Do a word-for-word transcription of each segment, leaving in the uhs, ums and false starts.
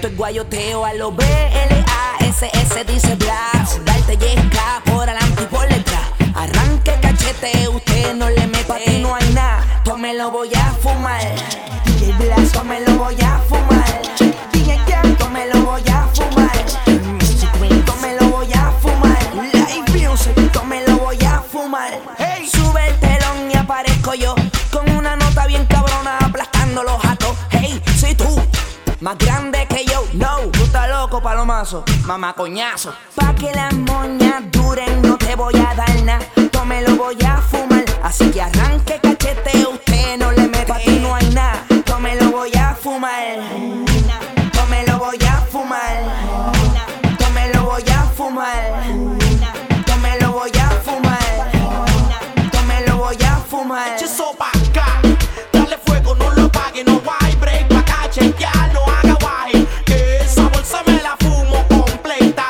Esto es guayoteo a lo B L A S S, dice Blast. Darte yesca por adelante y por detrás. Arranque cachete, usted no le mete. Pa' ti no hay nada, yo me lo voy a fumar. D J Blast, yo me lo voy a fumar. D J Jack, yo me lo voy a fumar. mister Green, yo me lo voy a fumar. Live Music, yo me lo voy a fumar. Hey, sube el telón y aparezco yo con una nota bien cabrona aplastando los jatos. Hey, soy tú, más grande que yo. No, tú estás loco, palomazo, mamá coñazo. Pa' que las moñas duren no te voy a dar nada, yo me lo voy a fumar. Así que arranque cachete, usted no le mete. Pa' ti no hay nada, yo me lo voy a fumar. Yo me lo voy a fumar. Yo me lo voy a fumar. Yo me lo voy a fumar. Yo me lo voy a fumar. Eche eso pa' acá, dale fuego, no lo apague, no hay break pa' acá, chequear, no haga guay, que esa bolsa me la fumo completa.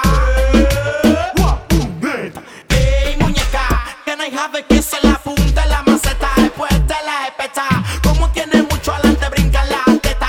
Ey, muñeca, que no hay jave que se la apunte la maceta, después te la espeta, como tiene mucho adelante, brinca la teta.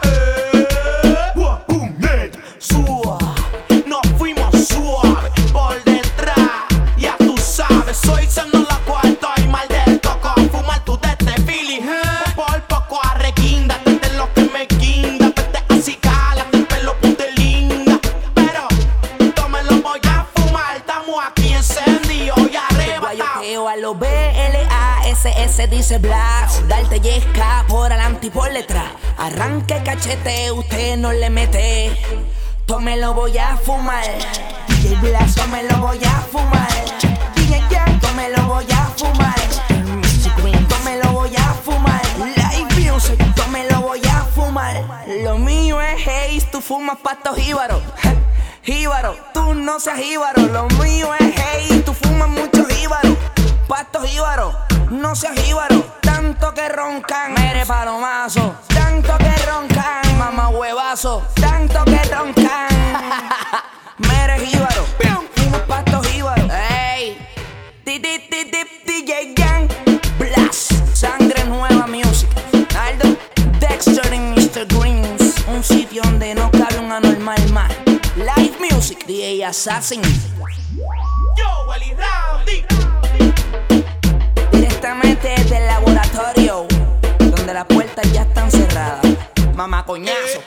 Suave, nos fuimos suave, por detrás, ya tú sabes, soy siendo la cuarta y mal del coco, fumar tú de este feeling, por poco arreguinda, desde lo que me guinda, vete así cálate el pelo punte linda, pero yo me lo voy a fumar, estamos aquí encendidos y arrebatados. Guayoteo a lo B L A S S, dice Blast. Darte yesca por adelante y por detrás. Arranque cachete, usted no le mete. Yo me lo voy a fumar. D J Blast, yo me lo voy a fumar. D J Jack, yo me lo voy a fumar. mister Green, yo me lo voy a fumar. Live Music, yo me lo voy a fumar. Lo mío es haze, tú fumas pasto jíbaro. Jíbaro, tú no seas jíbaro. Lo mío es haze, tú fumas mucho jíbaro. Pasto jíbaro, no seas jíbaro. Tanto que roncan, mere palomazo. Tanto que roncan, mamá huevazo. Tanto que roncan, mere jíbaro. Fumas pasto jíbaro. Ey, di di di di D J Gang Blast, Sangre Nueva Music. Aldo, Dexter y mister Greens, un sitio donde no cabe un anormal más. Live Music, D J Assassin. Yo, Willy Rowdy. Directamente desde el laboratorio, donde las puertas ya están cerradas. Mamá coñazo.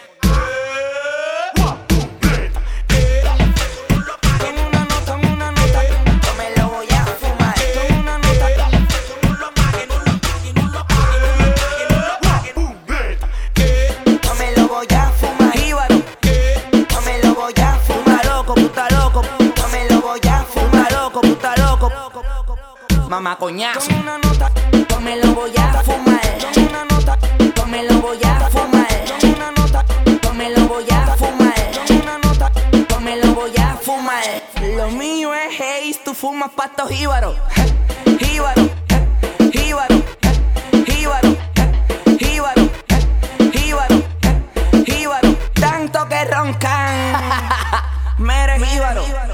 Con una nota, con una nota, yo me lo voy a fumar. Con una nota, yo me lo voy a fumar. Jíbaro, yo me lo voy a fumar. Loco, puta loco, yo me lo voy a fumar. Loco, puta loco, mamá coñazo. Con una nota, yo me lo voy a fumar. Con una nota, yo me lo voy a fumar. Con una nota, yo me lo voy a fumar. Con una nota, yo me lo voy a fumar. Lo mío es haze, tú fumas pasto jíbaro. Jíbaro, jíbaro, jíbaro, jíbaro, jíbaro, jíbaro. Tanto que roncan, mere jíbaro.